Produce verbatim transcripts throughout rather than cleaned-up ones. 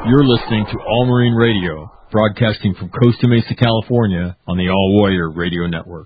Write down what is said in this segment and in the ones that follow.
You're listening to All Marine Radio, broadcasting from Costa Mesa, California, on the All Warrior Radio Network.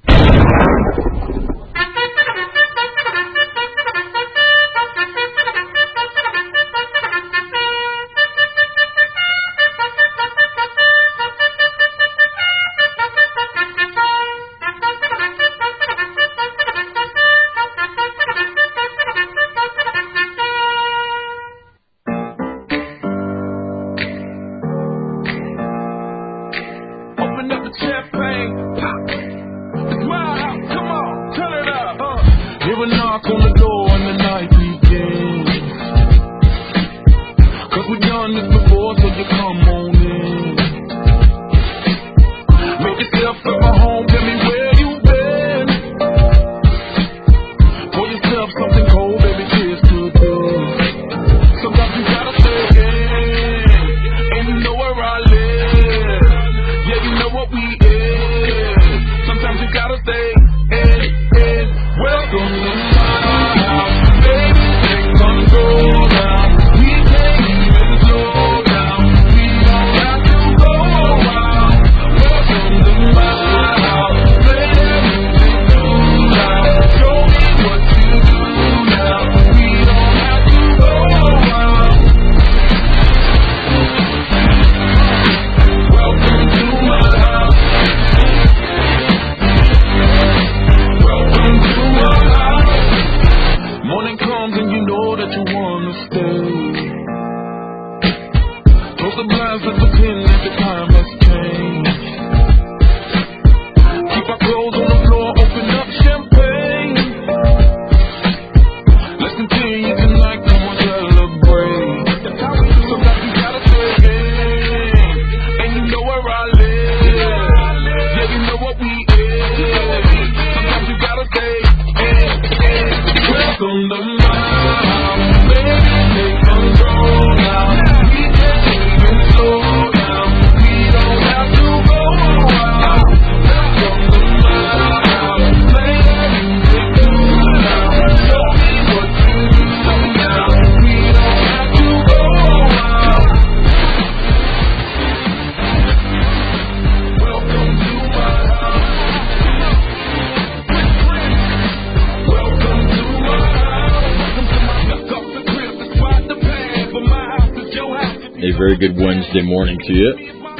Good Wednesday morning to you.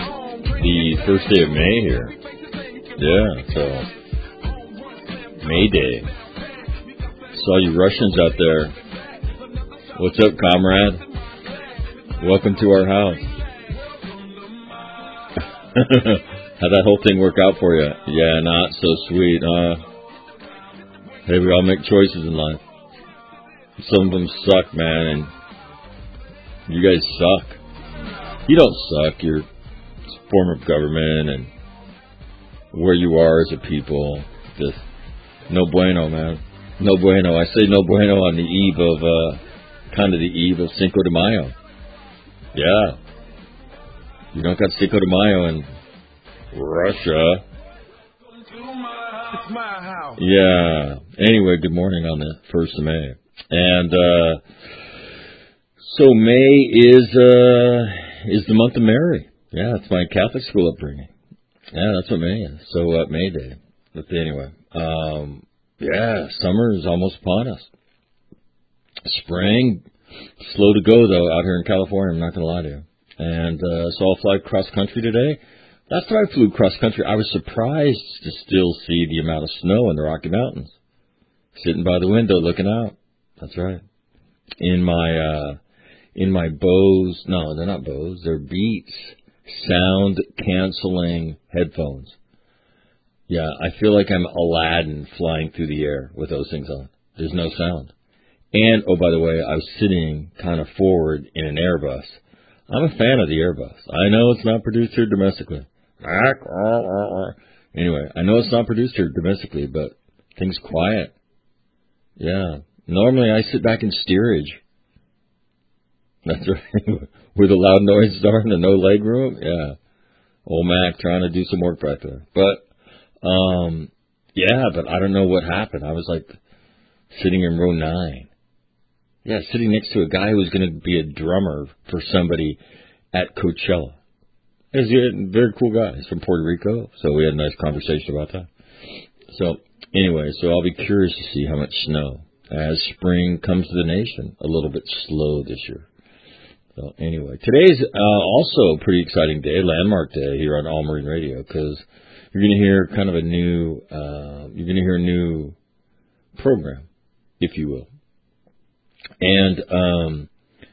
The first day of May here. Yeah, so May Day. Saw you Russians out there. What's up, comrade? Welcome to our house. How'd that whole thing work out for you? Yeah, not so sweet, huh? Hey, we all make choices in life. Some of them suck, man, and you guys suck. You don't suck. You're a form of government and where you are as a people. Just no bueno, man. No bueno. I say no bueno on the eve of, uh, kind of the eve of Cinco de Mayo. Yeah. You don't got Cinco de Mayo in Russia. It's my house. Yeah. Anyway, good morning on the first of May. And, uh, so May is, uh, is the month of Mary. Yeah, it's my Catholic school upbringing. Yeah, that's what May is. So, uh, May Day. But anyway, um, yeah, summer is almost upon us. Spring, slow to go, though, out here in California, I'm not going to lie to you. And uh, so I'll fly cross country today. Last time I flew cross country, I was surprised to still see the amount of snow in the Rocky Mountains. Sitting by the window looking out. That's right. In my... Uh, In my Bose, no, they're not Bose, they're Beats sound-canceling headphones. Yeah, I feel like I'm Aladdin flying through the air with those things on. There's no sound. And, oh, by the way, I was sitting kind of forward in an Airbus. I'm a fan of the Airbus. I know it's not produced here domestically. Anyway, I know it's not produced here domestically, but things quiet. Yeah. Normally I sit back in steerage. That's right. Where the loud noises are and the no leg room. Yeah. Old Mac trying to do some work right there. But, um, yeah, but I don't know what happened. I was like sitting in row nine. Yeah, sitting next to a guy who was going to be a drummer for somebody at Coachella. He's a very cool guy. He's from Puerto Rico, so we had a nice conversation about that. So anyway, so I'll be curious to see how much snow as spring comes to the nation. A little bit slow this year. So anyway, today's uh, also a pretty exciting day, landmark day here on All Marine Radio, because you're going to hear kind of a new, uh, you're going to hear a new program, if you will, and um,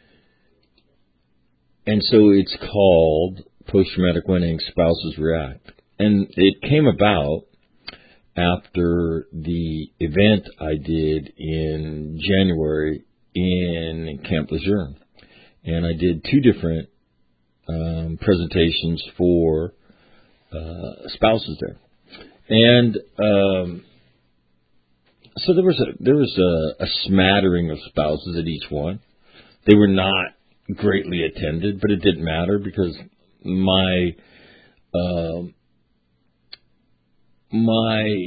and so it's called Post-Traumatic Winning Spouses React, and it came about after the event I did in January in Camp Lejeune. And I did two different um, presentations for uh, spouses there, and um, so there was a there was a, a smattering of spouses at each one. They were not greatly attended, but it didn't matter because my um, my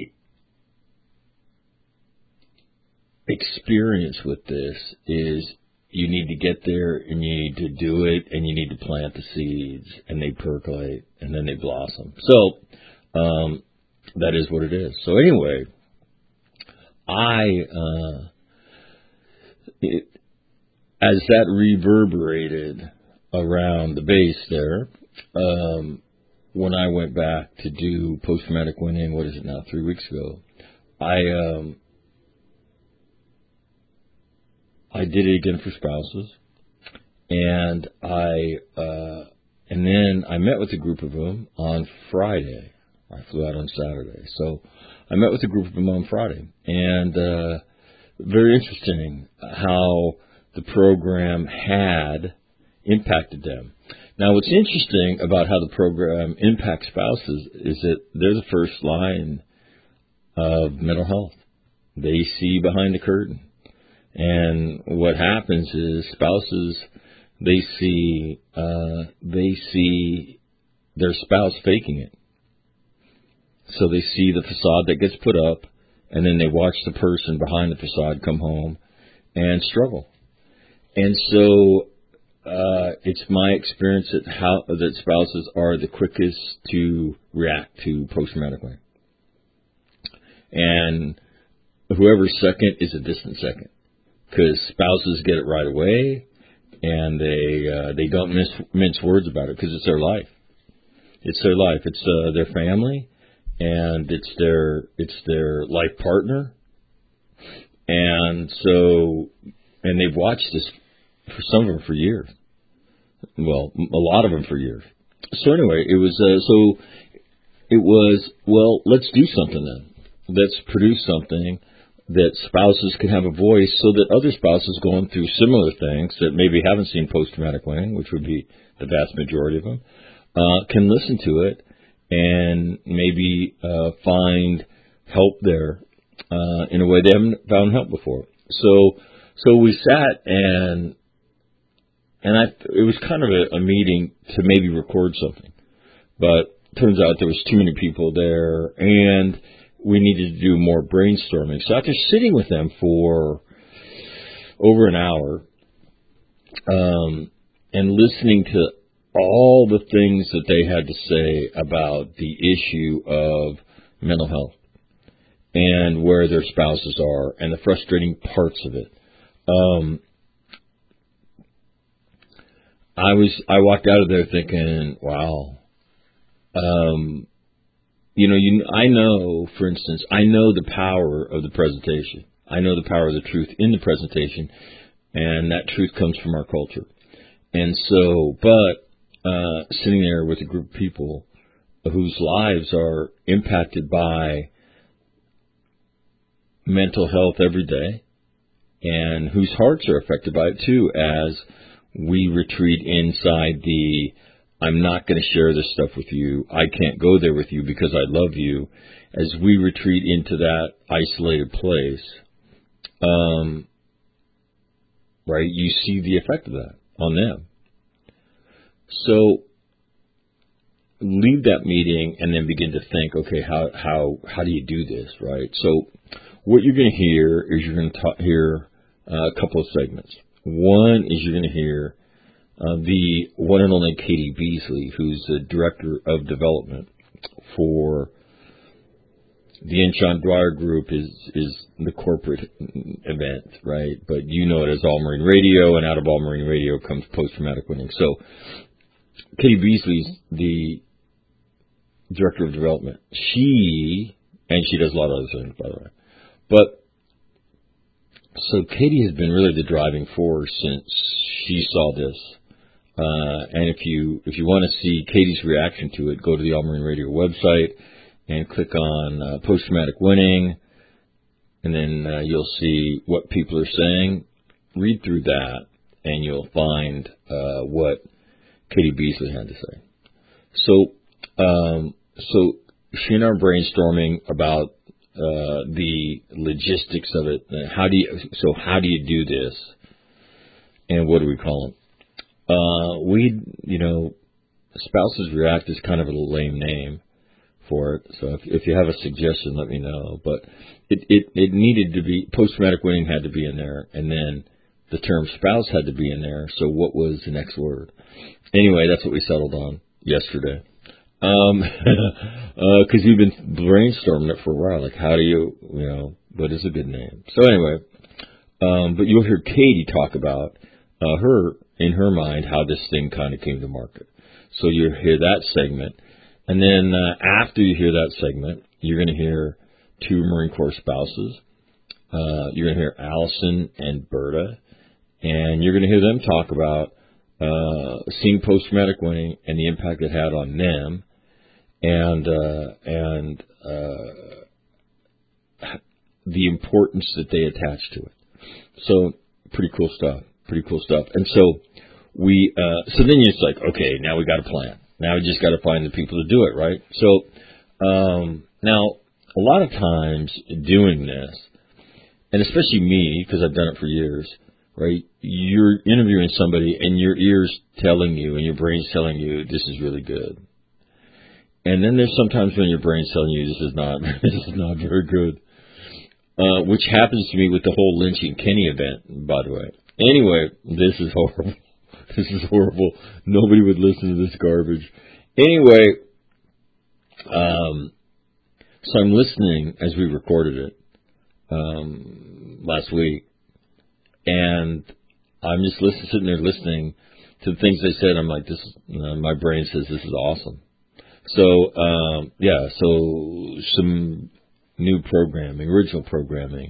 experience with this is. You need to get there, and you need to do it, and you need to plant the seeds, and they percolate, and then they blossom. So um, that is what it is. So anyway, I, uh, it, as that reverberated around the base there, um, when I went back to do post-traumatic winning, what is it now, three weeks ago, I... Um, I did it again for spouses, and I uh, and then I met with a group of them on Friday. I flew out on Saturday, so I met with a group of them on Friday, and uh, very interesting how the program had impacted them. Now, what's interesting about how the program impacts spouses is that they're the first line of mental health. They see behind the curtain. And what happens is spouses, they see uh, they see their spouse faking it. So they see the facade that gets put up, and then they watch the person behind the facade come home and struggle. And so uh, it's my experience that how that spouses are the quickest to react to post-traumatic winning. And whoever's second is a distant second. Because spouses get it right away, and they uh, they don't mince, mince words about it because it's their life. It's their life. It's uh, their family, and it's their it's their life partner. And so, and they've watched this for some of them for years. Well, a lot of them for years. So anyway, it was uh, so it was well. Let's do something then. Let's produce something that spouses can have a voice so that other spouses going through similar things that maybe haven't seen post-traumatic winning, which would be the vast majority of them, uh, can listen to it and maybe uh, find help there uh, in a way they haven't found help before. So so we sat and and I, it was kind of a, a meeting to maybe record something. But turns out there was too many people there, and we needed to do more brainstorming. So after sitting with them for over an hour um, and listening to all the things that they had to say about the issue of mental health and where their spouses are and the frustrating parts of it, um, I was I walked out of there thinking, wow. Um, You know, you, I know, for instance, I know the power of the presentation. I know the power of the truth in the presentation, and that truth comes from our culture. And so, but uh, sitting there with a group of people whose lives are impacted by mental health every day, and whose hearts are affected by it too, as we retreat inside the I'm not going to share this stuff with you. I can't go there with you because I love you. As we retreat into that isolated place, um, right, you see the effect of that on them. So leave that meeting and then begin to think, okay, how how how do you do this, right? So what you're going to hear is you're going to ta- hear uh, a couple of segments. One is you're going to hear uh, the one and only Katie Beasley, who's the Director of Development for the Inchon Dwyer Group, is is the corporate event, right? But you know it as All Marine Radio, and out of All Marine Radio comes Post-Traumatic Winning. So Katie Beasley's the Director of Development. She, and she does a lot of other things, by the way. But, so Katie has been really the driving force since she saw this. Uh, and if you if you want to see Katie's reaction to it, go to the All Marine Radio website and click on uh, Post-Traumatic Winning, and then uh, you'll see what people are saying. Read through that, and you'll find uh, what Katie Beasley had to say. So, um, so she and I are brainstorming about uh, the logistics of it. How do you? So, how do you do this? And what do we call it? Uh, we, you know, Spouses React is kind of a lame name for it. So if, if you have a suggestion, let me know. But it, it, it needed to be, post-traumatic winning had to be in there, and then the term spouse had to be in there. So what was the next word? Anyway, that's what we settled on yesterday. Um, uh, cause we've been brainstorming it for a while. Like, how do you, you know, what is a good name? So anyway, um, but you'll hear Katie talk about, uh, her, in her mind, how this thing kind of came to market. So you'll hear that segment. And then uh, after you hear that segment, you're going to hear two Marine Corps spouses. Uh, you're going to hear Allison and Berta. And you're going to hear them talk about uh, seeing post-traumatic winning and the impact it had on them, and uh, and uh, the importance that they attach to it. So pretty cool stuff. Pretty cool stuff. And so we, uh, so then it's like, okay, now we got a plan. Now we just got to find the people to do it, right? So um, now a lot of times doing this, and especially me, because I've done it for years, right? You're interviewing somebody and your ear's telling you and your brain's telling you this is really good. And then there's sometimes when your brain's telling you this is not, this is not very good, uh, which happens to me with the whole Lynching Kenny event, by the way. Anyway, this is horrible. This is horrible. Nobody would listen to this garbage. Anyway, um, so I'm listening as we recorded it um, last week, and I'm just listening, sitting there listening to the things they said. I'm like, this. You know, my brain says this is awesome. So um, yeah, so some new programming, original programming.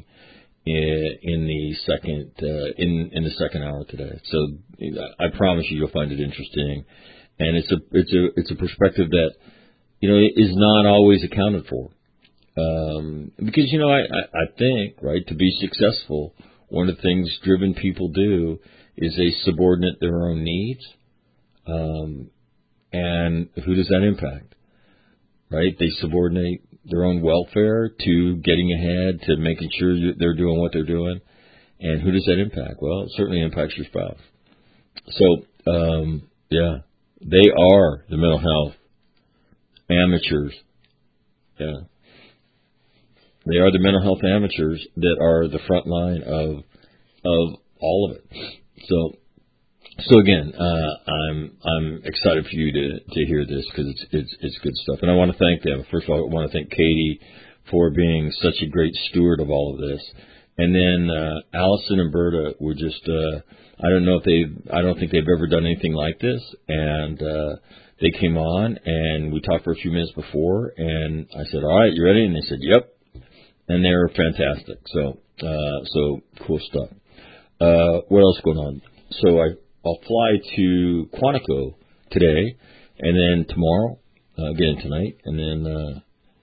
In the second uh, in in the second hour today, so I promise you, you'll find it interesting, and it's a it's a it's a perspective that you know is not always accounted for, um, because you know I, I I think right to be successful, one of the things driven people do is they subordinate their own needs, um, and who does that impact? Right, they subordinate their own welfare to getting ahead, to making sure they're doing what they're doing. And who does that impact? Well, it certainly impacts your spouse. So, um, yeah, they are the mental health amateurs. Yeah. They are the mental health amateurs that are the front line of, of all of it. So, So again, uh, I'm I'm excited for you to, to hear this because it's it's it's good stuff, and I want to thank them. First of all, I want to thank Katie for being such a great steward of all of this, and then uh, Allison and Berta were just uh, I don't know if they I don't think they've ever done anything like this, and uh, they came on and we talked for a few minutes before, and I said, all right, you ready? And they said, yep, and they were fantastic. So uh, so cool stuff. Uh, what else going on? So I. I'll fly to Quantico today, and then tomorrow, uh, again tonight, and then uh,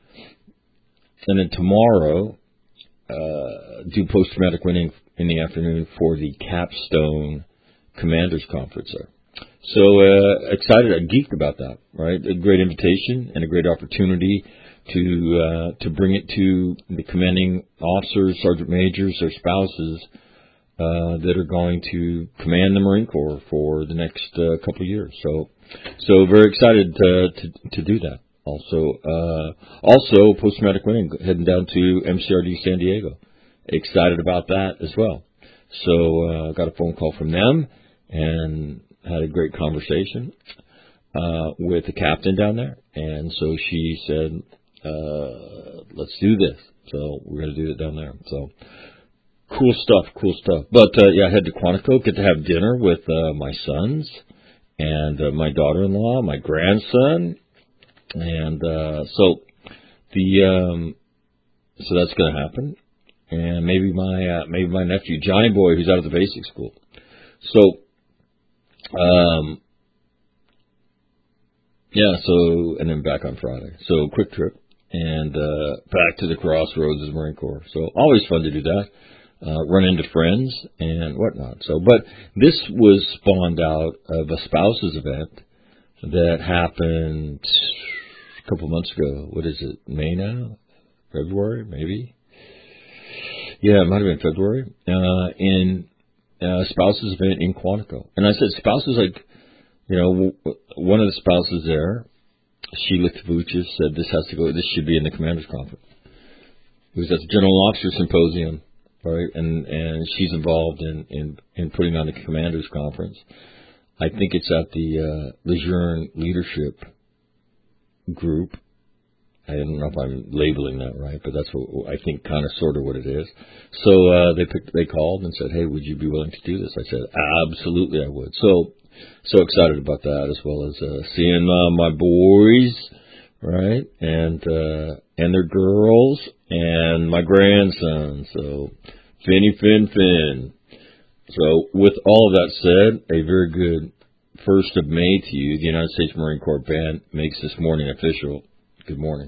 and then tomorrow uh, do post-traumatic winning in the afternoon for the Capstone Commanders Conference there. So uh, excited, I'm geeked about that. Right, a great invitation and a great opportunity to uh, to bring it to the commanding officers, sergeant majors, their spouses. Uh, that are going to command the Marine Corps for the next uh, couple of years. So, so very excited to to, to do that. Also, uh, also post-traumatic winning, heading down to M C R D San Diego. Excited about that as well. So, uh, got a phone call from them, and had a great conversation uh, with the captain down there. And so she said, uh, let's do this. So we're going to do it down there. So cool stuff, cool stuff. But, uh, yeah, I head to Quantico, get to have dinner with uh, my sons and uh, my daughter-in-law, my grandson. And uh, so the um, so that's going to happen. And maybe my uh, maybe my nephew, Johnny Boy, who's out of the basic school. So, um, yeah, so, and then back on Friday. So, quick trip. And uh, back to the Crossroads as Marine Corps. So, always fun to do that. Uh, run into friends and whatnot. So, but this was spawned out of a spouses event that happened a couple months ago. What is it, May now? February, maybe? Yeah, it might have been February. Uh, in a spouses event in Quantico. And I said, spouses, like, you know, one of the spouses there, Sheila Tavuchis, said this has to go, this should be in the Commanders Conference. It was at the General Officer Symposium, right? And and she's involved in, in, in putting on the Commanders Conference. I think it's at the uh, Lejeune Leadership Group. I don't know if I'm labeling that right, but that's what I think, kind of, sort of what it is. So uh, they picked, they called and said, "Hey, would you be willing to do this?" I said, "Absolutely, I would." So so excited about that, as well as uh, seeing uh, my boys, right, and uh, and their girls, and my grandson. So Finny Fin Fin. So with all of that said, a very good first of May to you. The United States Marine Corps Band makes this morning official. Good morning.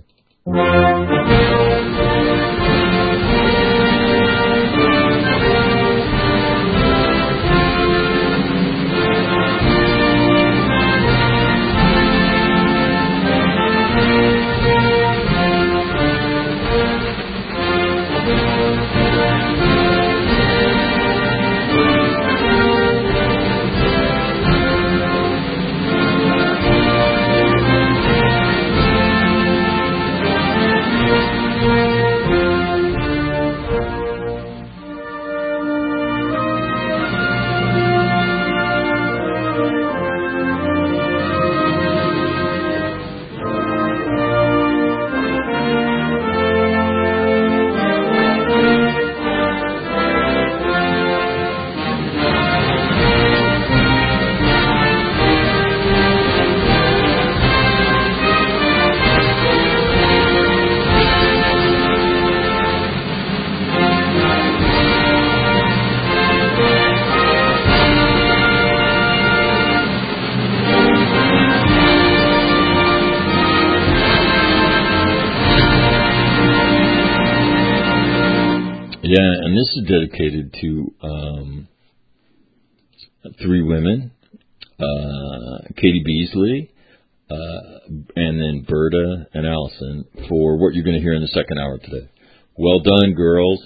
Yeah, and this is dedicated to um, three women, uh, Katie Beasley, uh, and then Berta and Allison, for what you're going to hear in the second hour today. Well done, girls.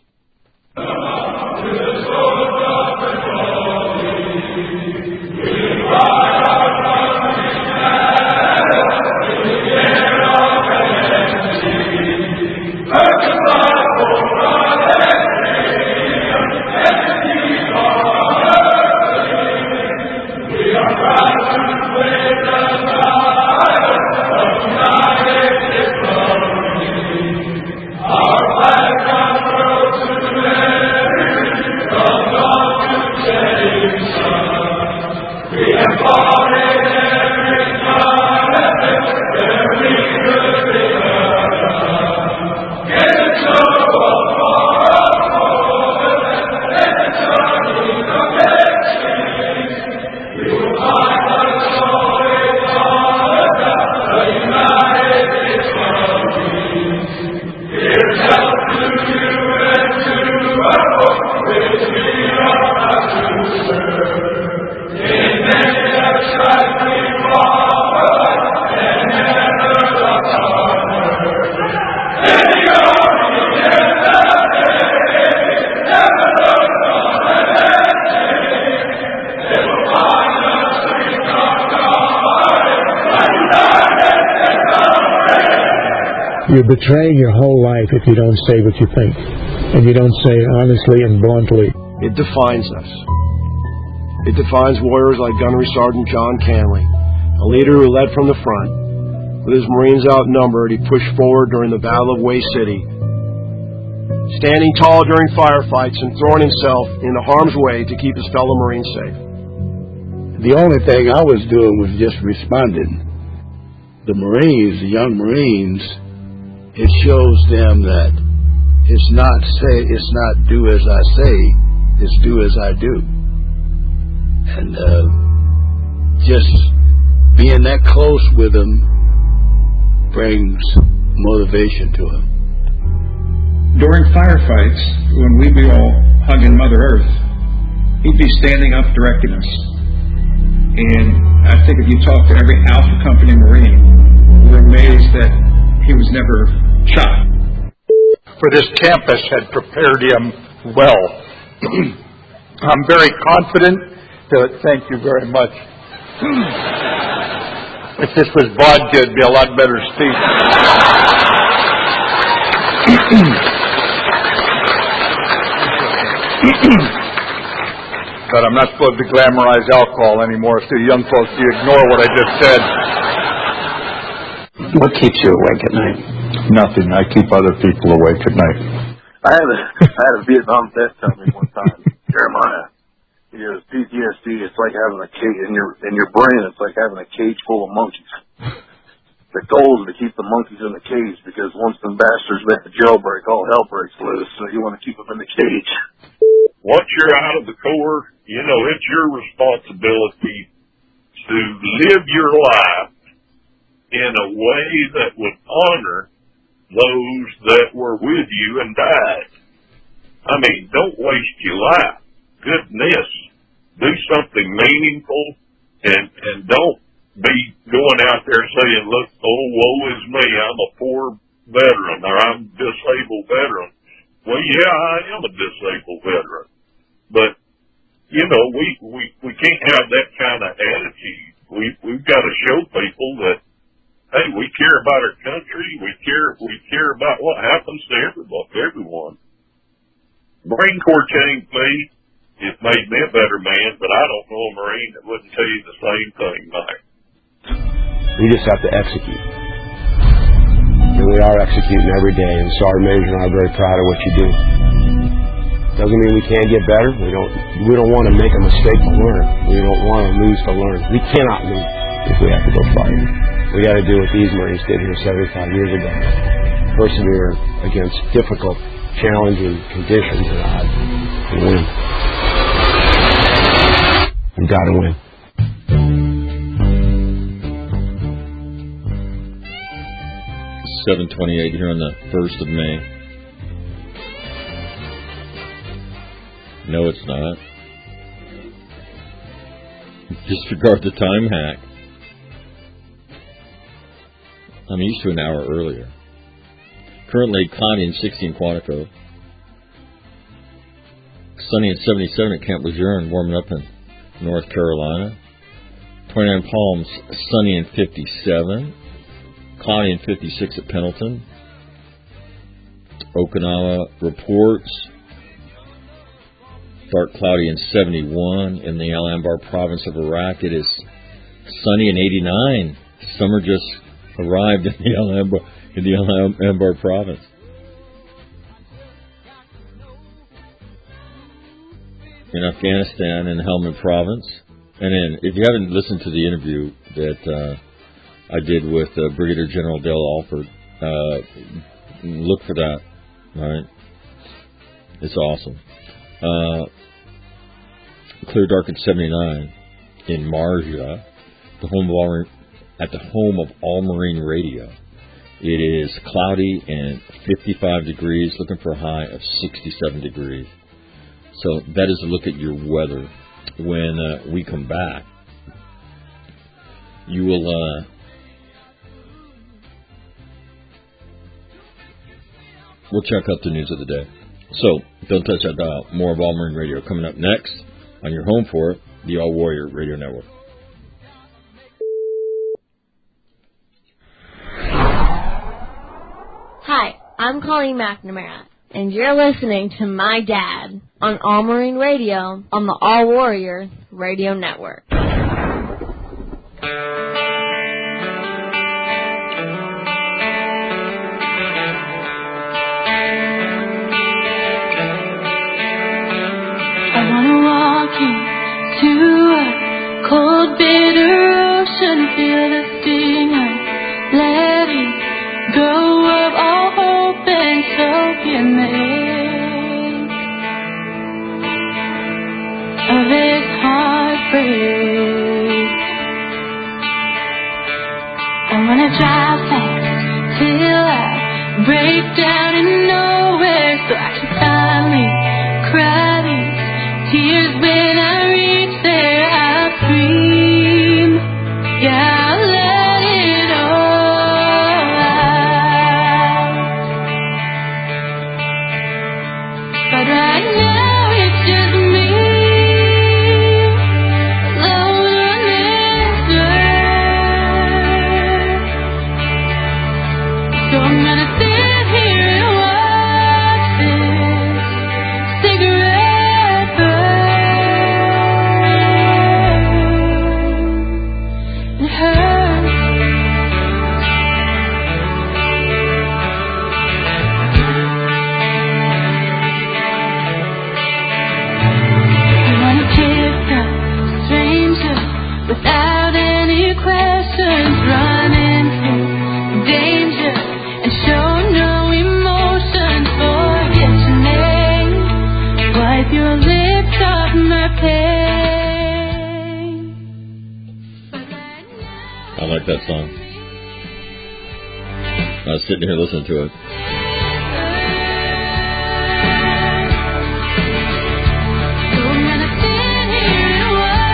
You're betraying your whole life if you don't say what you think, and you don't say it honestly and bluntly. It defines us. It defines warriors like Gunnery Sergeant John Canley, a leader who led from the front. With his Marines outnumbered, he pushed forward during the Battle of Way City, standing tall during firefights and throwing himself into harm's way to keep his fellow Marines safe. The only thing I was doing was just responding. The Marines, the young Marines, it shows them that it's not say, it's not do as I say, it's do as I do. And uh, just being that close with them brings motivation to them. During firefights, when we'd be all hugging Mother Earth, he'd be standing up directing us. And I think if you talk to every Alpha Company Marine, we're amazed that he was never shot. For this campus had prepared him well. I'm very confident. To, thank you very much. If this was vodka, it'd be a lot better speech. But I'm not supposed to glamorize alcohol anymore, so young folks, you ignore what I just said. What keeps you awake at night? Nothing. I keep other people awake at night. I had a, I had a Vietnam vet tell me one time, Jeremiah, he goes, P T S D, it's like having a cage in your in your brain. It's like having a cage full of monkeys. The goal is to keep the monkeys in the cage because once the bastards make the jailbreak, all hell breaks loose. So you want to keep them in the cage. Once you're out of the Corps, you know, it's your responsibility to live your life in a way that would honor those that were with you and died. I mean, don't waste your life. Goodness. Do something meaningful and, and don't be going out there saying, look, oh, woe is me, I'm a poor veteran or I'm a disabled veteran. Well, yeah, I am a disabled veteran. But, you know, we, we, we can't have that kind of attitude. We, we've got to show people that, hey, we care about our country. We care, we care about what happens to everybody, everyone. Marine Corps changed me. It made me a better man, but I don't know a Marine that wouldn't tell you the same thing, Mike. We just have to execute. And we are executing every day, and Sergeant Major and I are very proud of what you do. Doesn't mean we can't get better. We don't we don't want to make a mistake to learn. We don't want to lose to learn. We cannot lose if we have to go fight. We got to do what these Marines did here seventy-five years ago. Persevere against difficult, challenging conditions and odds and win. We've got to win. seven twenty-eight here on the first of May. No, it's not. Disregard the time hack. I'm used to an hour earlier. Currently cloudy and sixty in Quantico. Sunny and seventy-seven at Camp Lejeune, warming up in North Carolina. twenty-nine Palms, sunny and fifty-seven. Cloudy and fifty-six at Pendleton. Okinawa reports dark cloudy and seventy-one. In the Al Anbar province of Iraq, it is sunny and eighty-nine. Summer just arrived in the Al Anbar, in the Al Anbar province. In Afghanistan, in Helmand province. And then, if you haven't listened to the interview that uh, I did with uh, Brigadier General Dale Alford, uh, look for that. All right, it's awesome. Uh, clear dark at seventy-nine in Marja, the home of all, at the home of All Marine Radio. It is cloudy and fifty-five degrees, looking for a high of sixty-seven degrees. So that is a look at your weather. When uh, we come back, you will uh, we'll check out the news of the day. So don't touch that dial. More of All Marine Radio coming up next on your home for it, the All Warrior Radio Network. Hi, I'm Colleen McNamara. and you're listening to My Dad on All Marine Radio on the All Warrior Radio Network. I wanna walk into a cold, bitter ocean, feel the sting of letting go of all hope and soak in the ache of this heartbreak. I wanna drive fast till I break down in nowhere, so I can finally cry these tears when I reach there. I'll scream, yeah, I'll let it all out. But right now it's just me, alone on this earth. So I'm gonna sit here and watch this cigarette burn. It hurts. I wanna kiss a stranger without any questions, run into danger and show no emotion. Forget your name, wipe your lips off my pain. I like that song. I was sitting here listening to it. So I'm gonna sit here and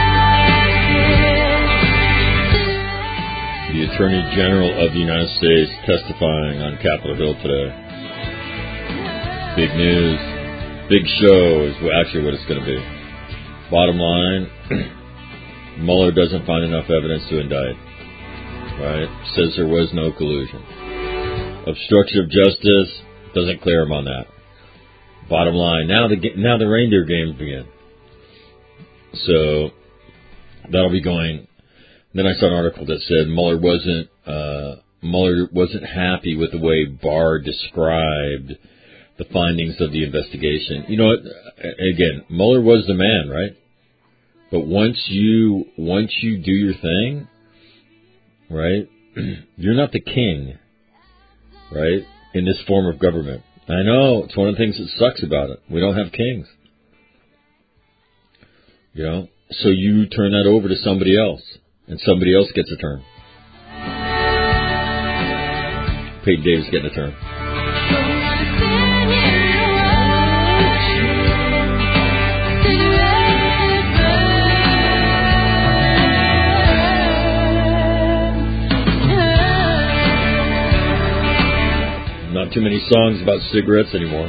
watch it. The Attorney General of the United States testifying on Capitol Hill today. Big news, big show is actually what it's going to be. Bottom line, Mueller doesn't find enough evidence to indict. Right? Says there was no collusion. Obstruction of justice doesn't clear him on that. Bottom line, now the now the reindeer games begin. So that'll be going. Then I saw an article that said Mueller wasn't uh, Mueller wasn't happy with the way Barr described the findings of the investigation. You know what? Again, Mueller was the man, right? But once you once you do your thing, right? You're not the king, right? In this form of government. I know it's one of the things that sucks about it. We don't have kings. You know, so you turn that over to somebody else, and somebody else gets a turn. Peyton Davis getting a turn. Not too many songs about cigarettes anymore.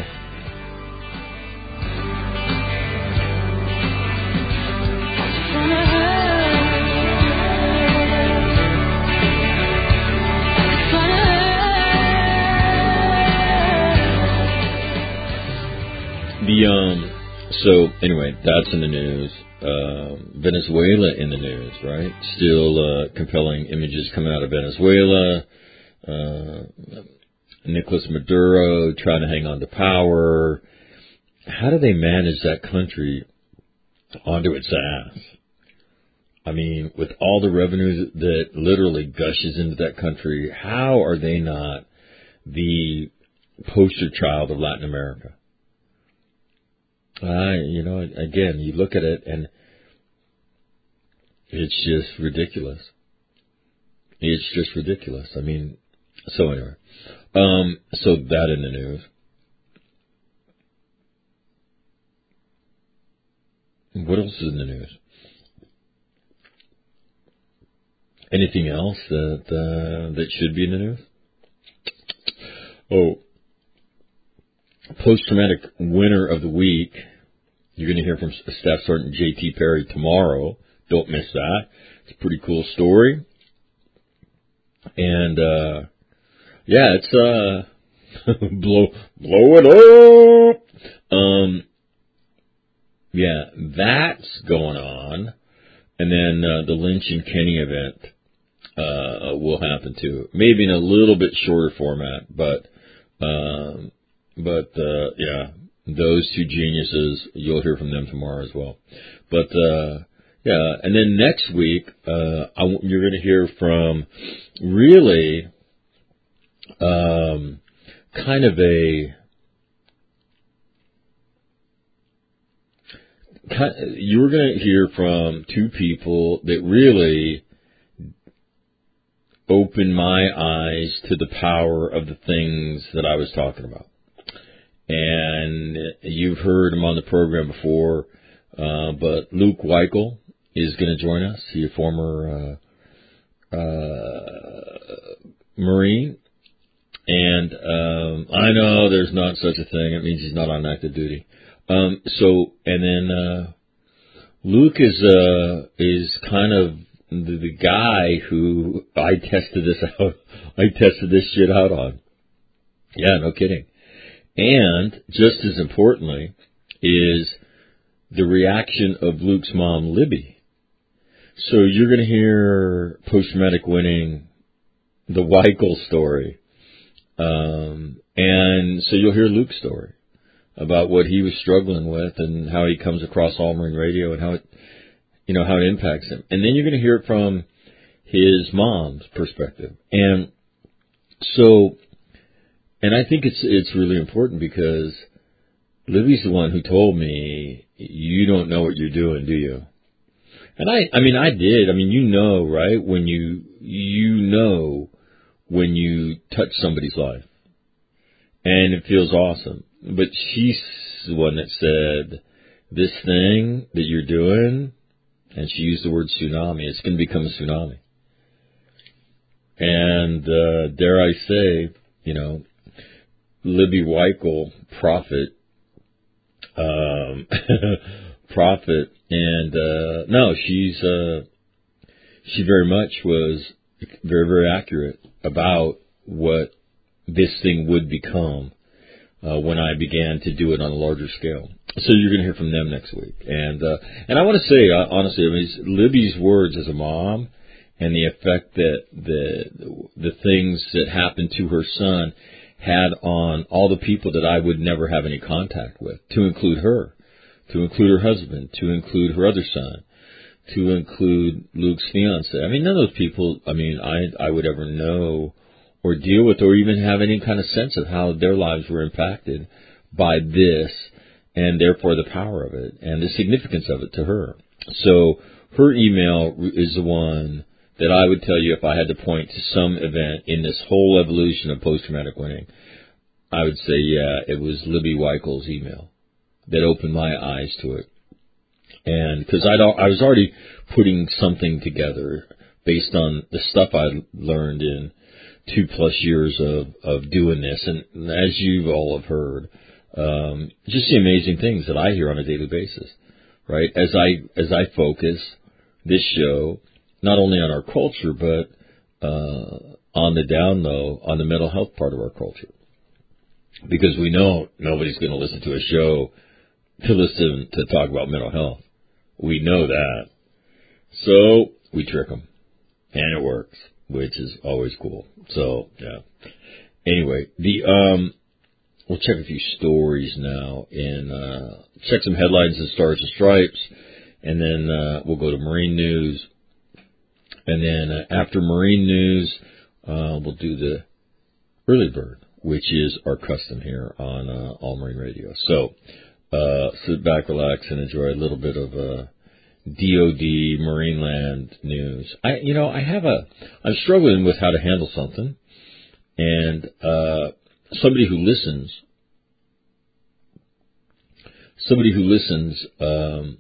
The um. So anyway, that's in the news. Uh, Venezuela in the news, right? Still uh, compelling images coming out of Venezuela. Uh, Nicolas Maduro trying to hang on to power. How do they manage that country onto its ass? I mean, with all the revenue that literally gushes into that country, how are they not the poster child of Latin America? I, you know, again, you look at it and it's just ridiculous. It's just ridiculous. I mean, so anyway. Um, so that in the news. What else is in the news? Anything else that uh, that should be in the news? Oh, post-traumatic winner of the week. You're going to hear from Staff Sergeant J T Perry tomorrow. Don't miss that. It's a pretty cool story. And, uh, yeah, it's, uh, blow, blow it up. Um, yeah, that's going on. And then uh, the Lynch and Kenny event uh, will happen too. Maybe in a little bit shorter format, but um, but uh, yeah, those two geniuses, you'll hear from them tomorrow as well. But uh, yeah, and then next week uh, I, you're going to hear from really um, kind of a you're going to hear from two people that really opened my eyes to the power of the things that I was talking about. And you've heard him on the program before, uh, but Luke Weichel is going to join us. He's a former uh, uh, Marine. And um, I know there's not such a thing. It means he's not on active duty. Um, so, and then, uh, Luke is, uh, is kind of the, the guy who I tested this out, I tested this shit out on. Yeah, no kidding. And just as importantly is the reaction of Luke's mom, Libby. So you're going to hear post-traumatic winning, the Weichel story. Um, and so you'll hear Luke's story about what he was struggling with and how he comes across All Marine Radio and how it, you know, how it impacts him. And then you're going to hear it from his mom's perspective. And so, and I think it's, it's really important because Libby's the one who told me, you don't know what you're doing, do you? And I, I mean, I did. I mean, you know, right? When you, you know, when you touch somebody's life and it feels awesome. But she's the one that said, this thing that you're doing, and she used the word tsunami, it's going to become a tsunami. And uh, dare I say, you know, Libby Weichel, prophet, um, prophet, and uh, no, she's, uh, she very much was very, very accurate about what this thing would become. Uh, when I began to do it on a larger scale. So you're going to hear from them next week. And uh, and I want to say, uh, honestly, I mean, Libby's words as a mom and the effect that the the things that happened to her son had on all the people that I would never have any contact with, to include her, to include her husband, to include her other son, to include Luke's fiance. I mean, none of those people, I mean, I I would ever know or deal with, or even have any kind of sense of how their lives were impacted by this, and therefore the power of it, and the significance of it to her. So her email is the one that I would tell you if I had to point to some event in this whole evolution of post-traumatic winning, I would say, yeah, it was Libby Weichel's email that opened my eyes to it. And because I don't, I was already putting something together based on the stuff I learned in two plus years of, of doing this. And as you all have heard, um, just the amazing things that I hear on a daily basis, right? As I, as I focus this show, not only on our culture, but, uh, on the down low, on the mental health part of our culture. Because we know nobody's going to listen to a show to listen to talk about mental health. We know that. So we trick them. And it works, which is always cool. So, yeah. Anyway, the, um, we'll check a few stories now and, uh, check some headlines and Stars and Stripes. And then, uh, we'll go to Marine News. And then uh, after Marine News, uh, we'll do the Early Bird, which is our custom here on, uh, All Marine Radio. So, uh, sit back, relax, and enjoy a little bit of, uh, D O D Marineland news. I, you know, I have a, I'm struggling with how to handle something, and uh, somebody who listens, somebody who listens um,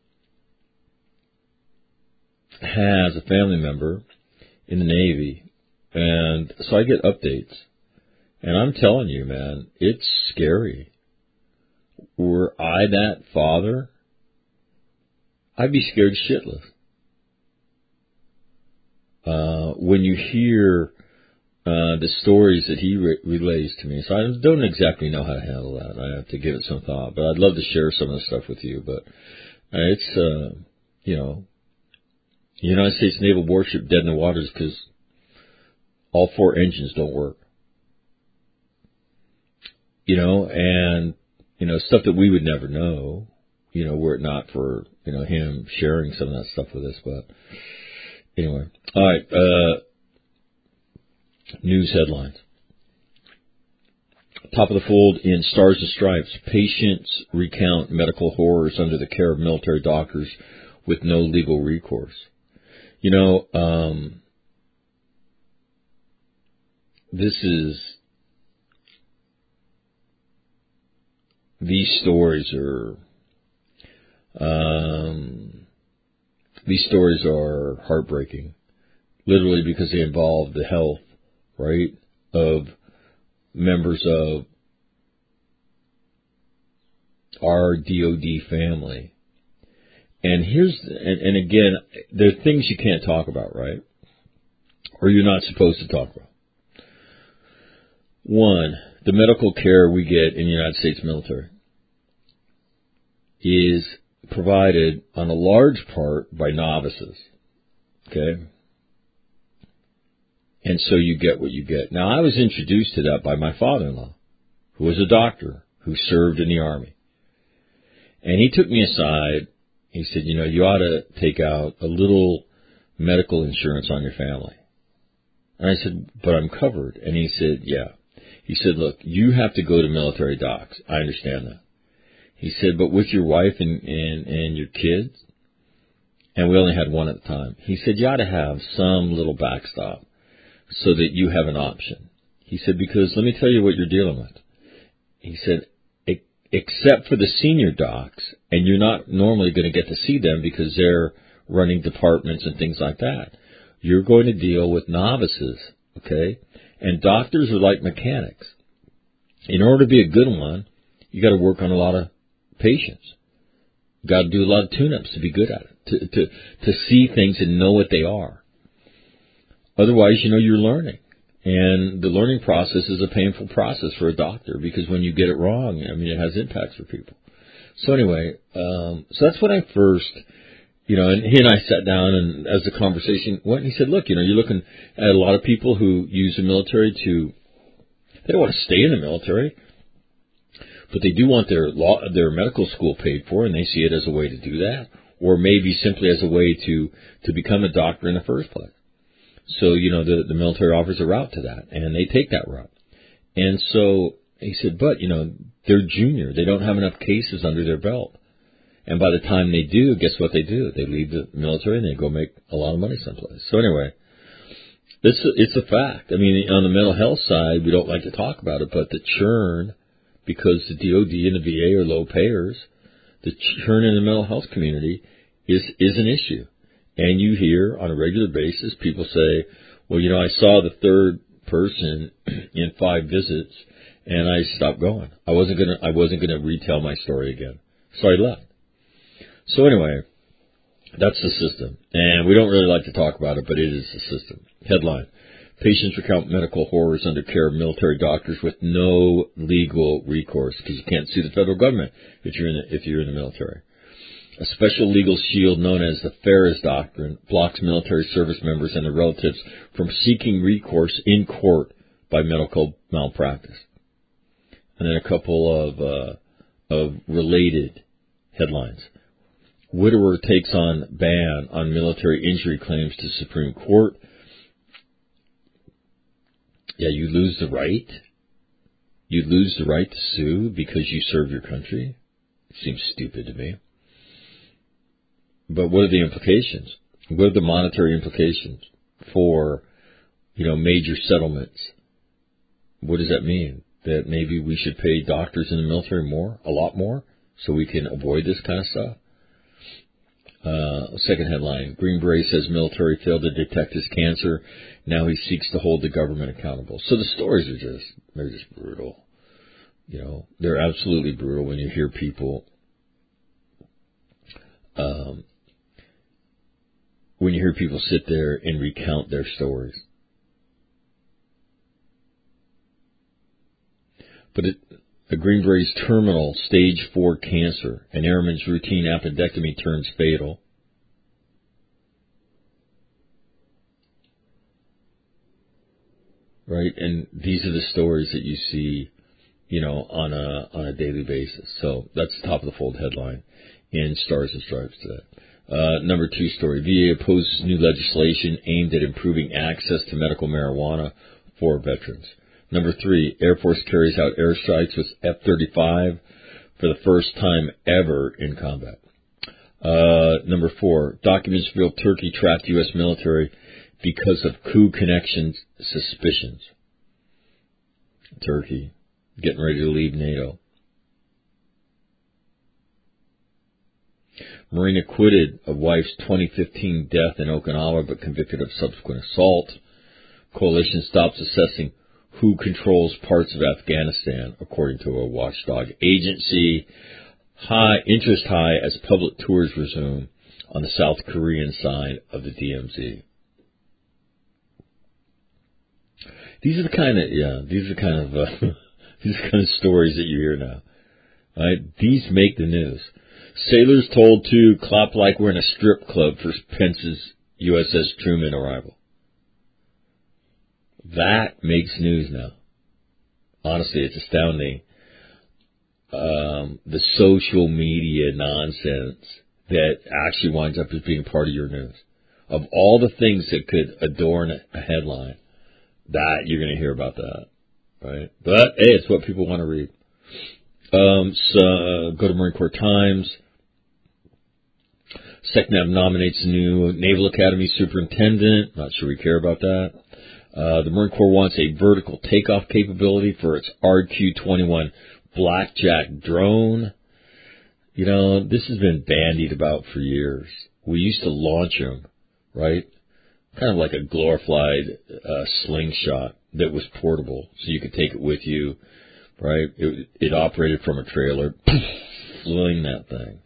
has a family member in the Navy, and so I get updates, and I'm telling you, man, it's scary. Were I that father, I'd be scared shitless. Uh, when you hear uh, the stories that he re- relays to me. So I don't exactly know how to handle that. I have to give it some thought. But I'd love to share some of the stuff with you. But uh, it's, uh, you know, the United States naval warship dead in the waters because all four engines don't work. You know, and, you know, stuff that we would never know, you know, were it not for, you know, him sharing some of that stuff with us. But anyway, all right, uh, news headlines. Top of the fold in Stars and Stripes, patients recount medical horrors under the care of military doctors with no legal recourse. You know, um, this is, these stories are, um, these stories are heartbreaking, literally because they involve the health, right, of members of our D O D family. And here's, and, and again, there are things you can't talk about, right? Or you're not supposed to talk about. One, the medical care we get in the United States military is provided on a large part by novices, okay? And so you get what you get. Now, I was introduced to that by my father-in-law, who was a doctor who served in the Army. And he took me aside. He said, you know, you ought to take out a little medical insurance on your family. And I said, but I'm covered. And he said, yeah. He said, look, you have to go to military docs. I understand that. He said, but with your wife and, and, and your kids, and we only had one at the time, he said, you ought to have some little backstop so that you have an option. He said, because let me tell you what you're dealing with. He said, except for the senior docs, and you're not normally going to get to see them because they're running departments and things like that. You're going to deal with novices, okay? And doctors are like mechanics. In order to be a good one, you got to work on a lot of patients. You got to do a lot of tune-ups to be good at it, to to to see things and know what they are. Otherwise, you know, you're learning. And the learning process is a painful process for a doctor because when you get it wrong, I mean, it has impacts for people. So anyway, um, so that's when I first, you know, and he and I sat down and as the conversation went, he said, look, you know, you're looking at a lot of people who use the military to, they don't want to stay in the military, but they do want their law, their medical school paid for, and they see it as a way to do that, or maybe simply as a way to, to become a doctor in the first place. So, you know, the, the military offers a route to that, and they take that route. And so he said, but, you know, they're junior. They don't have enough cases under their belt. And by the time they do, guess what they do? They leave the military and they go make a lot of money someplace. So anyway, it's a, it's a fact. I mean, on the mental health side, we don't like to talk about it, but the churn, because the D O D and the V A are low payers, the churn in the mental health community is is an issue. And you hear on a regular basis people say, well, you know, I saw the third person in five visits and I stopped going. I wasn't going to, I wasn't going to retell my story again. So I left. So anyway, that's the system. And we don't really like to talk about it, but it is the system. Headline: Patients recount medical horrors under care of military doctors with no legal recourse because you can't sue the federal government if you're in the, if you're in the military. A special legal shield known as the Ferris Doctrine blocks military service members and their relatives from seeking recourse in court by medical malpractice. And then a couple of uh, of related headlines. Widower takes on ban on military injury claims to Supreme Court. Yeah, you lose the right. You lose the right to sue because you serve your country. It seems stupid to me. But what are the implications? What are the monetary implications for, you know, major settlements? What does that mean? That maybe we should pay doctors in the military more, a lot more, so we can avoid this kind of stuff? Uh, second headline: Green Beret says military failed to detect his cancer. Now he seeks to hold the government accountable. So the stories are just, they're just brutal. You know, they're absolutely brutal when you hear people, um, when you hear people sit there and recount their stories. But it, a Green Berets terminal stage four cancer, an airman's routine appendectomy turns fatal. Right, and these are the stories that you see, you know, on a on a daily basis. So that's the top of the fold headline in Stars and Stripes today. Uh, number two story: V A opposes new legislation aimed at improving access to medical marijuana for veterans. Number three: Air Force carries out airstrikes with F thirty-five for the first time ever in combat. Uh, number four: documents reveal Turkey tracked U S military because of coup connection suspicions. Turkey getting ready to leave NATO. Marine acquitted of wife's twenty fifteen death in Okinawa but convicted of subsequent assault. Coalition stops assessing who controls parts of Afghanistan, according to a watchdog agency. High interest high as public tours resume on the South Korean side of the D M Z. These are the kind of yeah. These are the kind of uh, these are the kind of stories that you hear now. Right? These make the news. Sailors told to clap like we're in a strip club for Pence's U S S Truman arrival. That makes news now. Honestly, it's astounding. Um, the social media nonsense that actually winds up as being part of your news. Of all the things that could adorn a headline, that you're going to hear about that, right? But hey, it's what people want to read. Um, so uh, go to Marine Corps Times. SecNav nominates a new Naval Academy superintendent. Not sure we care about that. Uh, the Marine Corps wants a vertical takeoff capability for its R Q twenty-one Blackjack drone. You know, this has been bandied about for years. We used to launch them, right? Kind of like a glorified uh, slingshot that was portable, so you could take it with you, right? It, it operated from a trailer. Fling that thing.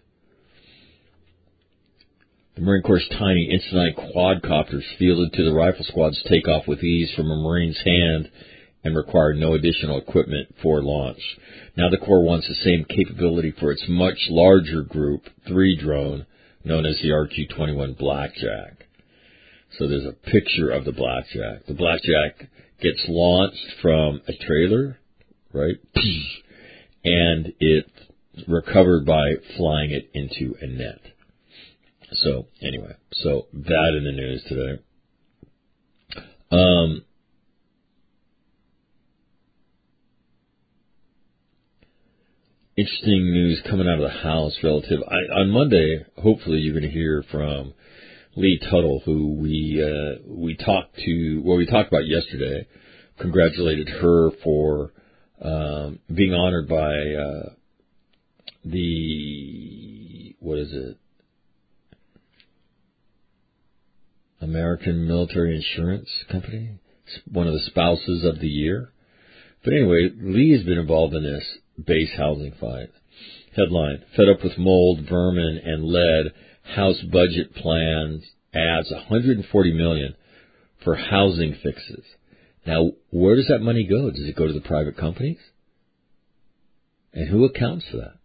The Marine Corps' tiny Instanite quadcopters fielded to the rifle squad's takeoff with ease from a Marine's hand and require no additional equipment for launch. Now the Corps wants the same capability for its much larger Group three drone, known as the R Q twenty-one Blackjack. So there's a picture of the Blackjack. The Blackjack gets launched from a trailer, right? And it's recovered by flying it into a net. So anyway, so that in the news today. Um, interesting news coming out of the House relative. I, on Monday, hopefully you're going to hear from Lee Tuttle, who we uh, we talked to, well, we talked about yesterday. Congratulated her for um, being honored by uh, the, what is it? American Military Insurance Company, one of the spouses of the year. But anyway, Lee has been involved in this base housing fight. Headline: Fed up with mold, vermin, and lead, House budget plans adds one hundred forty million dollars for housing fixes. Now, where does that money go? Does it go to the private companies? And who accounts for that?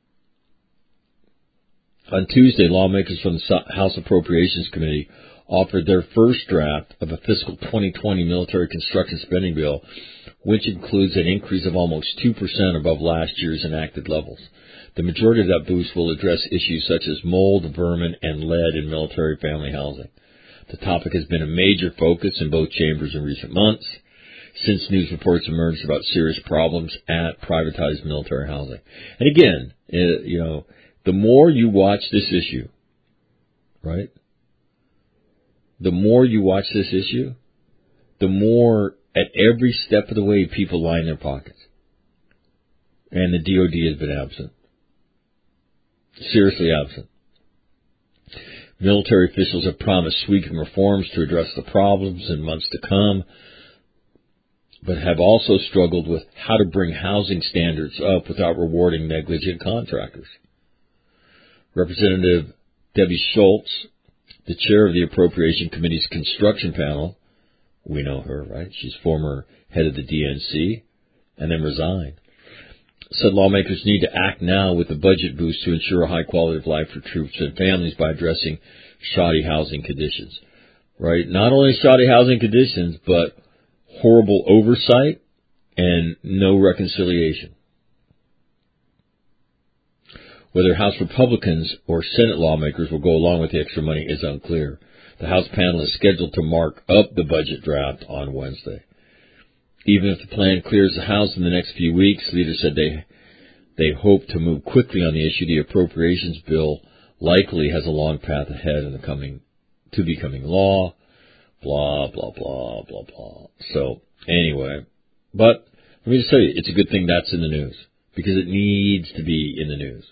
On Tuesday, lawmakers from the House Appropriations Committee offered their first draft of a fiscal twenty twenty military construction spending bill, which includes an increase of almost two percent above last year's enacted levels. The majority of that boost will address issues such as mold, vermin, and lead in military family housing. The topic has been a major focus in both chambers in recent months, since news reports emerged about serious problems at privatized military housing. And again, uh, you know, the more you watch this issue, right, the more you watch this issue, the more at every step of the way people line their pockets. And the D O D has been absent. Seriously absent. Military officials have promised sweeping reforms to address the problems in months to come, but have also struggled with how to bring housing standards up without rewarding negligent contractors. Representative Debbie Schultz, the chair of the Appropriation Committee's construction panel, we know her, right? She's former head of the D N C, and then resigned. said lawmakers need to act now with the budget boost to ensure a high quality of life for troops and families by addressing shoddy housing conditions. Right? Not only shoddy housing conditions, but horrible oversight and no reconciliation. Whether House Republicans or Senate lawmakers will go along with the extra money is unclear. The House panel is scheduled to mark up the budget draft on Wednesday. Even if the plan clears the House in the next few weeks, leaders said they they hope to move quickly on the issue. The appropriations bill likely has a long path ahead in the coming to becoming law. Blah blah blah blah blah. So anyway, but let me just tell you, it's a good thing that's in the news because it needs to be in the news.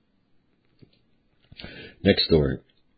Next story.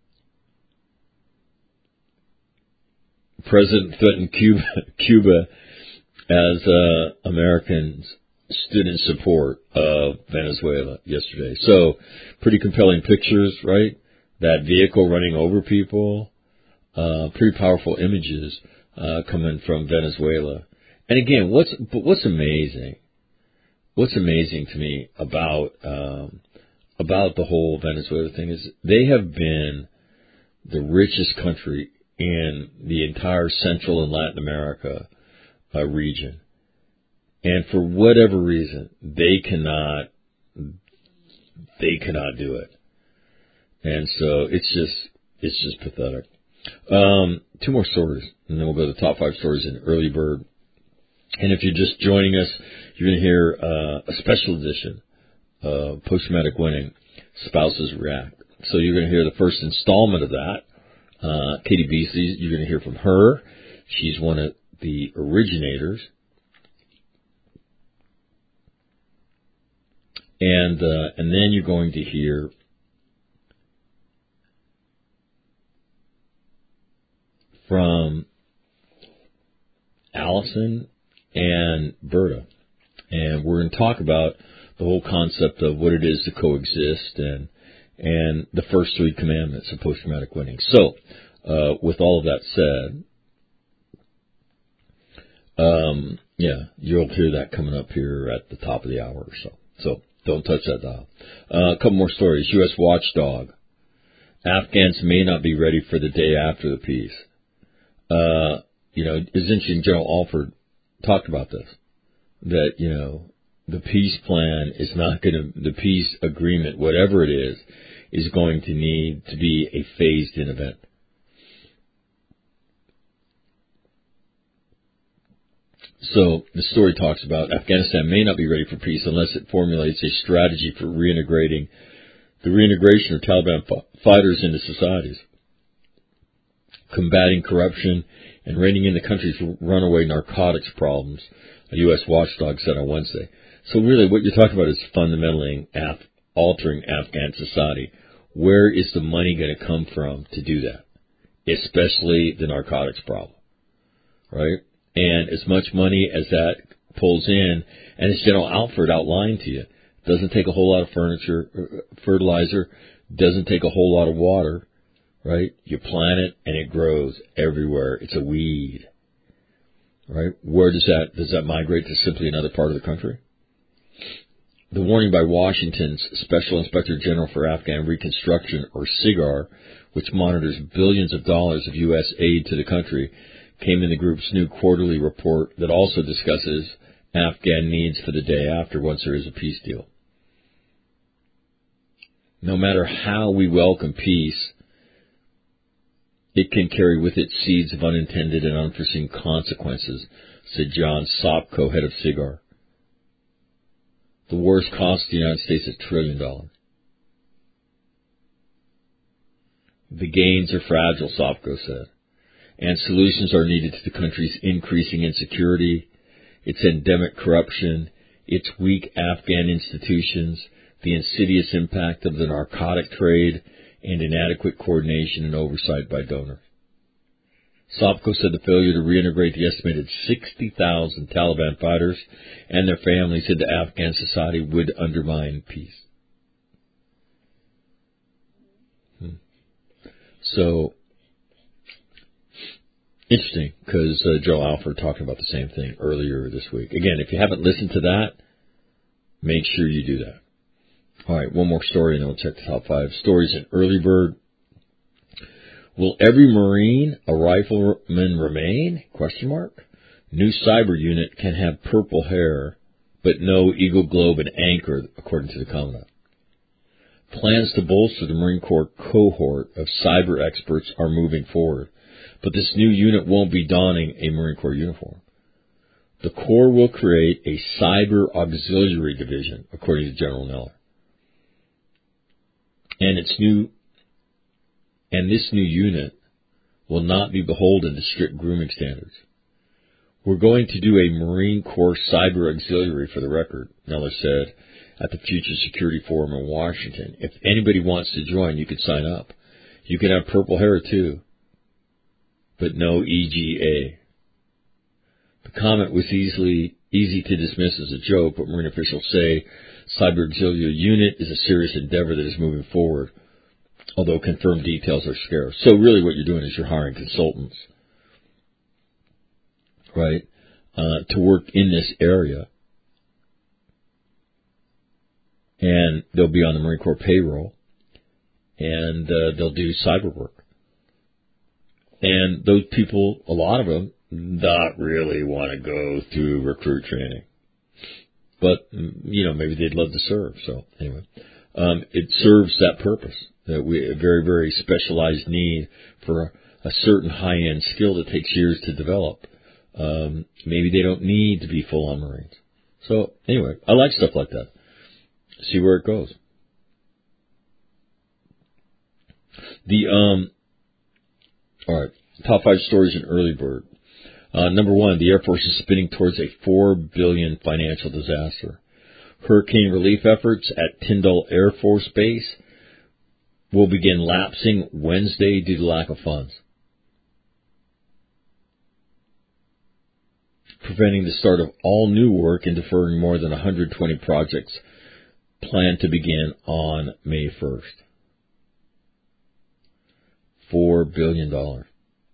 President threatened Cuba, Cuba as uh, Americans stood in support of Venezuela yesterday. So, pretty compelling pictures, right? That vehicle running over people, uh, pretty powerful images uh, coming from Venezuela. And again, what's but what's amazing? What's amazing to me about um, about the whole Venezuela thing is they have been the richest country in the entire Central and Latin America uh, region. And for whatever reason, they cannot, they cannot do it. And so it's just, it's just pathetic. Um, two more stories, and then we'll go to the top five stories in Early Bird. And if you're just joining us, you're going to hear uh, a special edition of Post-Traumatic Winning, Spouses React. So you're going to hear the first installment of that. Uh, Katie Beasley, you're going to hear from her. She's one of the originators. And uh, and then you're going to hear from Allison and Berta. And we're going to talk about the whole concept of what it is to coexist and and the first three commandments of post-traumatic winning. So, uh, with all of that said, um, yeah, you'll hear that coming up here at the top of the hour or so. So, don't touch that dial. Uh, a couple more stories. U S watchdog. Afghans may not be ready for the day after the peace. Uh, you know, it's interesting, General Alford talked about this, that, you know, the peace plan is not going to, the peace agreement, whatever it is, is going to need to be a phased-in event. So the story talks about Afghanistan may not be ready for peace unless it formulates a strategy for reintegrating the reintegration of Taliban fighters into societies, combating corruption, and reining in the country's runaway narcotics problems, a U S watchdog said on Wednesday. So really what you're talking about is fundamentally af- altering Afghan society. Where is the money going to come from to do that? Especially the narcotics problem, right? And as much money as that pulls in, and as General Alford outlined to you, doesn't take a whole lot of furniture, fertilizer, doesn't take a whole lot of water, right? You plant it and it grows everywhere. It's a weed, right? Where does that, does that migrate to simply another part of the country? The warning by Washington's Special Inspector General for Afghan Reconstruction, or SIGAR, which monitors billions of dollars of U S aid to the country, came in the group's new quarterly report that also discusses Afghan needs for the day after once there is a peace deal. No matter how we welcome peace, it can carry with it seeds of unintended and unforeseen consequences, said John Sopko, head of SIGAR. The war's cost the United States a trillion dollars. The gains are fragile, Sopko said, and solutions are needed to the country's increasing insecurity, its endemic corruption, its weak Afghan institutions, the insidious impact of the narcotic trade, and inadequate coordination and oversight by donors. Sopko said the failure to reintegrate the estimated sixty thousand Taliban fighters and their families into Afghan society would undermine peace. Hmm. So, interesting, because uh, Joe Alford talked about the same thing earlier this week. Again, if you haven't listened to that, make sure you do that. All right, one more story, and then we'll check the top five stories in Early Bird. Will every Marine a rifleman remain? Question mark. New cyber unit can have purple hair, but no eagle globe and anchor, according to the Commandant. Plans to bolster the Marine Corps cohort of cyber experts are moving forward, but this new unit won't be donning a Marine Corps uniform. The Corps will create a cyber auxiliary division, according to General Neller. And its new, and this new unit will not be beholden to strict grooming standards. We're going to do a Marine Corps cyber auxiliary, for the record, Neller said at the Future Security Forum in Washington. If anybody wants to join, you can sign up. You can have purple hair too, but no E G A. The comment was easily easy to dismiss as a joke, but Marine officials say cyber auxiliary unit is a serious endeavor that is moving forward, although confirmed details are scarce. So really what you're doing is you're hiring consultants, right, uh, to work in this area. And they'll be on the Marine Corps payroll, and uh, they'll do cyber work. And those people, a lot of them, not really want to go through recruit training. But, you know, maybe they'd love to serve. So, anyway, um, it serves that purpose, that we a very, very specialized need for a certain high-end skill that takes years to develop. Um, maybe they don't need to be full-on Marines. So, anyway, I like stuff like that. See where it goes. The, um, all right, top five stories in Early Bird. Uh, number one, the Air Force is spinning towards a four billion dollars financial disaster. Hurricane relief efforts at Tyndall Air Force Base will begin lapsing Wednesday due to lack of funds, preventing the start of all new work and deferring more than one hundred twenty projects planned to begin on May first. Four billion dollars.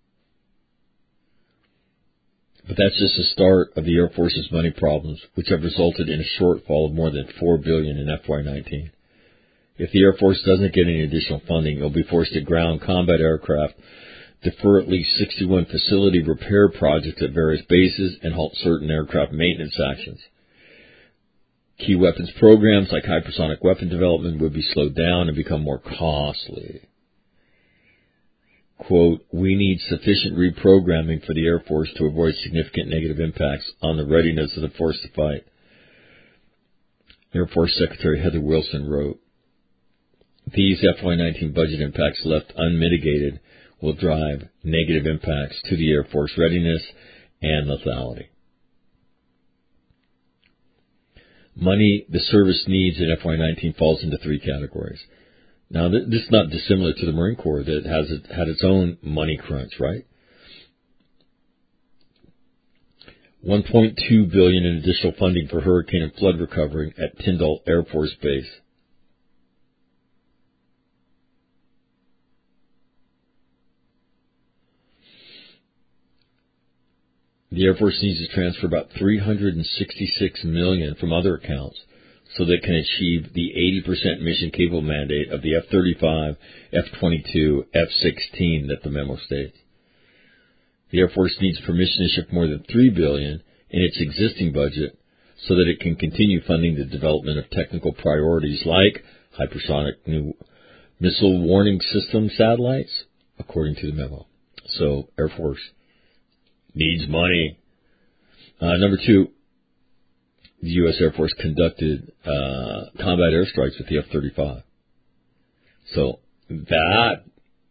But that's just the start of the Air Force's money problems, which have resulted in a shortfall of more than four billion dollars in F Y nineteen. If the Air Force doesn't get any additional funding, it will be forced to ground combat aircraft, defer at least sixty-one facility repair projects at various bases, and halt certain aircraft maintenance actions. Key weapons programs like hypersonic weapon development would be slowed down and become more costly. Quote, we need sufficient reprogramming for the Air Force to avoid significant negative impacts on the readiness of the force to fight. Air Force Secretary Heather Wilson wrote, these F Y nineteen budget impacts left unmitigated will drive negative impacts to the Air Force readiness and lethality. Money the service needs in F Y nineteen falls into three categories. Now, this is not dissimilar to the Marine Corps that has it, had its own money crunch, right? one point two billion dollars in additional funding for hurricane and flood recovery at Tyndall Air Force Base. The Air Force needs to transfer about three hundred sixty-six million dollars from other accounts so they can achieve the eighty percent mission capable mandate of the F thirty-five, F twenty-two, F sixteen that the memo states. The Air Force needs permission to ship more than three billion dollars in its existing budget so that it can continue funding the development of technical priorities like hypersonic new missile warning system satellites, according to the memo. So, Air Force needs money. Uh, number two, the U S Air Force conducted uh, combat airstrikes with the F thirty-five. So that,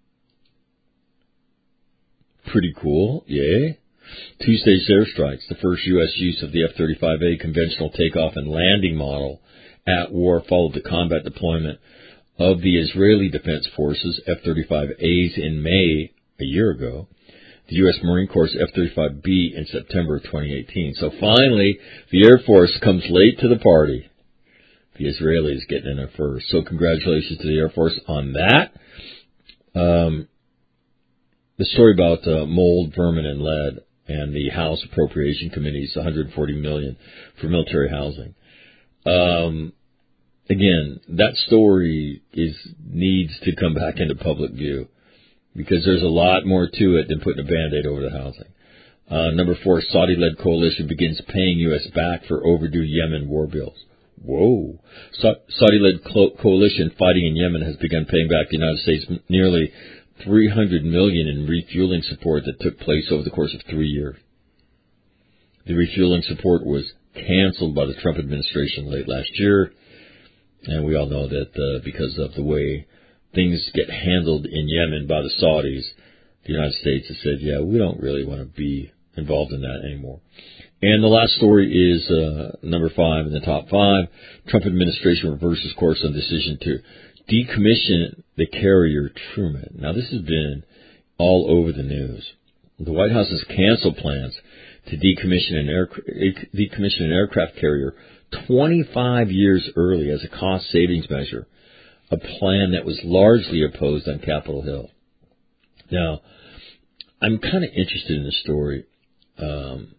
pretty cool, yay. Two-stage airstrikes, the first U S use of the F thirty-five A conventional takeoff and landing model at war, followed the combat deployment of the Israeli Defense Forces F thirty-five A's in May a year ago. The U S Marine Corps F thirty-five B in September of twenty eighteen. So finally, the Air Force comes late to the party. The Israelis getting in there first. So congratulations to the Air Force on that. Um, the story about uh, mold, vermin, and lead and the House Appropriation Committee's one hundred forty million dollars for military housing. um, again, that story is needs to come back into public view because there's a lot more to it than putting a Band-Aid over the housing. Uh, number four, Saudi-led coalition begins paying U S back for overdue Yemen war bills. Whoa. Sa- Saudi-led co- coalition fighting in Yemen has begun paying back the United States nearly three hundred million dollars in refueling support that took place over the course of three years. The refueling support was canceled by the Trump administration late last year, and we all know that uh, because of the way things get handled in Yemen by the Saudis, the United States has said, yeah, we don't really want to be involved in that anymore. And the last story is uh, number five in the top five. Trump administration reverses course on decision to decommission the carrier Truman. Now, this has been all over the news. The White House has canceled plans to decommission an, air, decommission an aircraft carrier twenty-five years early as a cost savings measure, a plan that was largely opposed on Capitol Hill. Now, I'm kind of interested in this story. Um,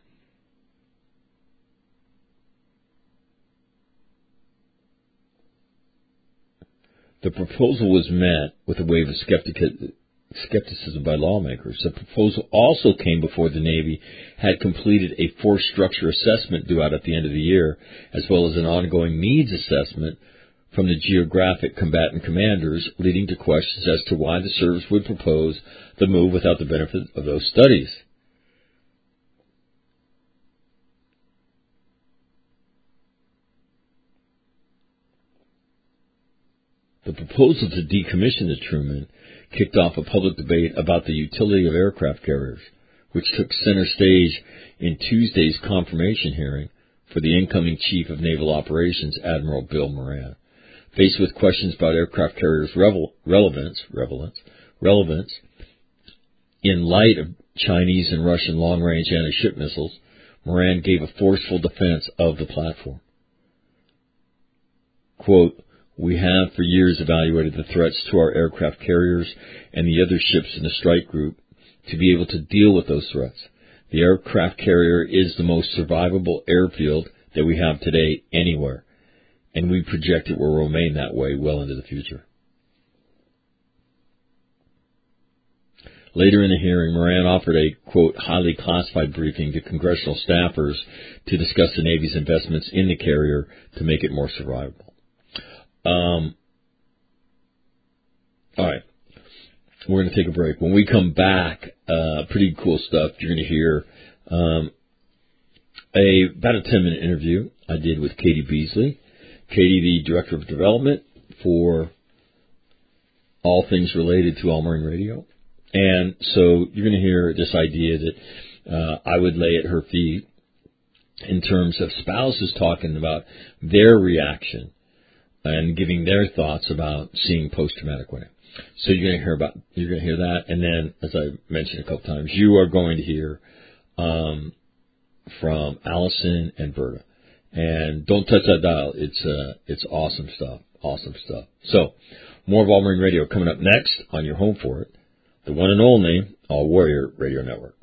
the proposal was met with a wave of skeptic- skepticism by lawmakers. The proposal also came before the Navy had completed a force structure assessment due out at the end of the year, as well as an ongoing needs assessment from the geographic combatant commanders, leading to questions as to why the service would propose the move without the benefit of those studies. The proposal to decommission the Truman kicked off a public debate about the utility of aircraft carriers, which took center stage in Tuesday's confirmation hearing for the incoming Chief of Naval Operations, Admiral Bill Moran. Faced with questions about aircraft carriers' revel- relevance, relevance, relevance in light of Chinese and Russian long-range anti-ship missiles, Moran gave a forceful defense of the platform. Quote, "We have for years evaluated the threats to our aircraft carriers and the other ships in the strike group to be able to deal with those threats. The aircraft carrier is the most survivable airfield that we have today anywhere, and we project it will remain that way well into the future." Later in the hearing, Moran offered a, quote, highly classified briefing to congressional staffers to discuss the Navy's investments in the carrier to make it more survivable. Um, all right. We're going to take a break. When we come back, uh, pretty cool stuff. You're going to hear um, a about a ten-minute interview I did with Katie Beasley. Katie, the Director of Development for all things related to All Marine Radio. And so you're going to hear this idea that uh, I would lay at her feet in terms of spouses talking about their reaction and giving their thoughts about seeing post-traumatic winning. So you're going to hear about you're going to hear that, and then, as I mentioned a couple times, you are going to hear um, from Allison and Berta. And don't touch that dial. It's uh, it's awesome stuff. Awesome stuff. So more of All Marine Radio coming up next on your home for it, the one and only All Warrior Radio Network.